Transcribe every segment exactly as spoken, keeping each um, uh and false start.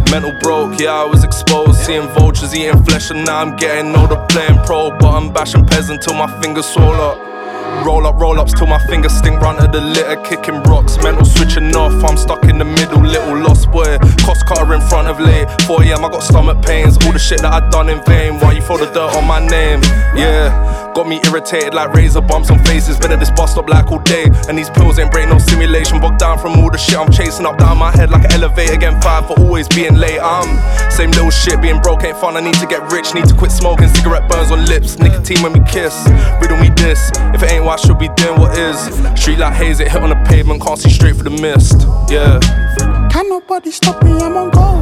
Mental broke, yeah, I was exposed. Seeing vultures eating flesh, and now I'm getting older, playing pro. But I'm bashing peasant till my fingers swell up. Roll up, roll ups till my fingers stink, run to the litter, kicking rocks. Mental switching off, I'm stuck in the middle, little lost boy. Cost cutter in front of late, four a m I got stomach pains. All the shit that I done in vain, why you throw the dirt on my name? Yeah, got me irritated like razor bumps on faces. Been at this bus stop like all day, and these pills ain't break no simulation. Bogged down from all the shit I'm chasing up down my head like an elevator, getting fired for always being late. I'm same little shit, being broke ain't fun. I need to get rich, need to quit smoking. Cigarette burns on lips, nicotine when we kiss. Riddle me this, if it ain't what I should be doing, what is? Street like haze, it hit on the pavement, can't see straight through the mist. Yeah. Can't nobody stop me, I'm on go.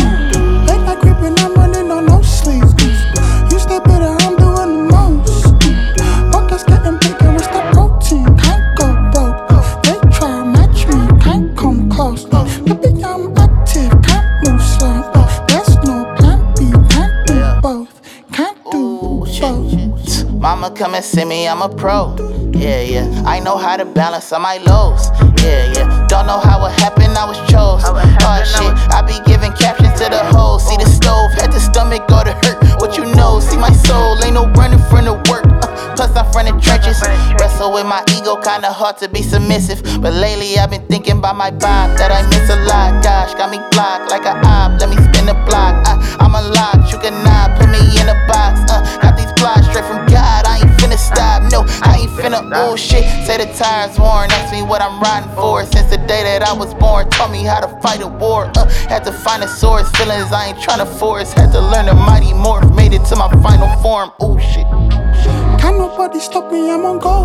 Late night creeping, I'm running on no sleep. You stay better, I'm doing the most. Pockets getting bigger, it's the protein. Can't go broke. They try match me, can't come close. Baby, I'm active, can't move slow. There's no plan B, can't do both. Can't do both. Mama come and see me, I'm a pro. Yeah, yeah, I know how to balance on my lows. Yeah, yeah, don't know how it happened, I was chose. Oh shit, I be giving captions to the hoes. See the stove, had the stomach go to hurt. What you know, see my soul, ain't no running from the work. uh, Plus I'm from the trenches. Wrestle with my ego, kinda hard to be submissive. But lately I've been thinking about my vibe, that I miss a lot. Gosh, got me blocked like a op, let me spin the block. uh, I'm unlocked, you cannot put me in a box. uh, Got these flies straight from God, I ain't finna stop, no, I ain't finna, oh shit. Say the tires worn, ask me what I'm riding for. Since the day that I was born, taught me how to fight a war. uh, Had to find a source, feelings I ain't tryna force. Had to learn the mighty morph, made it to my final form, oh shit. Can't nobody stop me, I'm on go.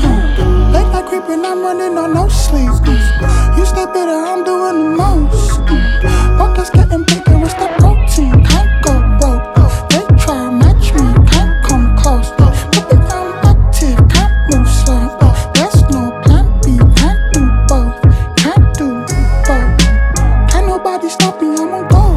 Late night creeping, I'm running on no sleep. You stay better, I'm doing the most. Pockets getting bigger, it's the protein. Can't go broke. They try match me, can't come close. Baby, I'm active, can't move slow. There's no plan B, can't do both. Can't do both. Can't nobody stop me, I'm on go.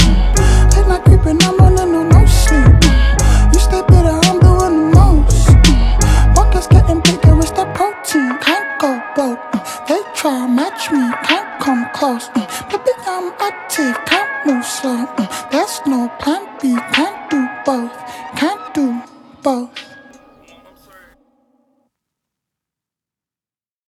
Late night creeping, I'm running on no sleep. You stay better, I'm doing the most. Pockets getting bigger, it's the protein. Can't go broke. They try match me, can't come close. Baby, I'm active, can't move slow. There's no plan B, can't do both. Can't do both.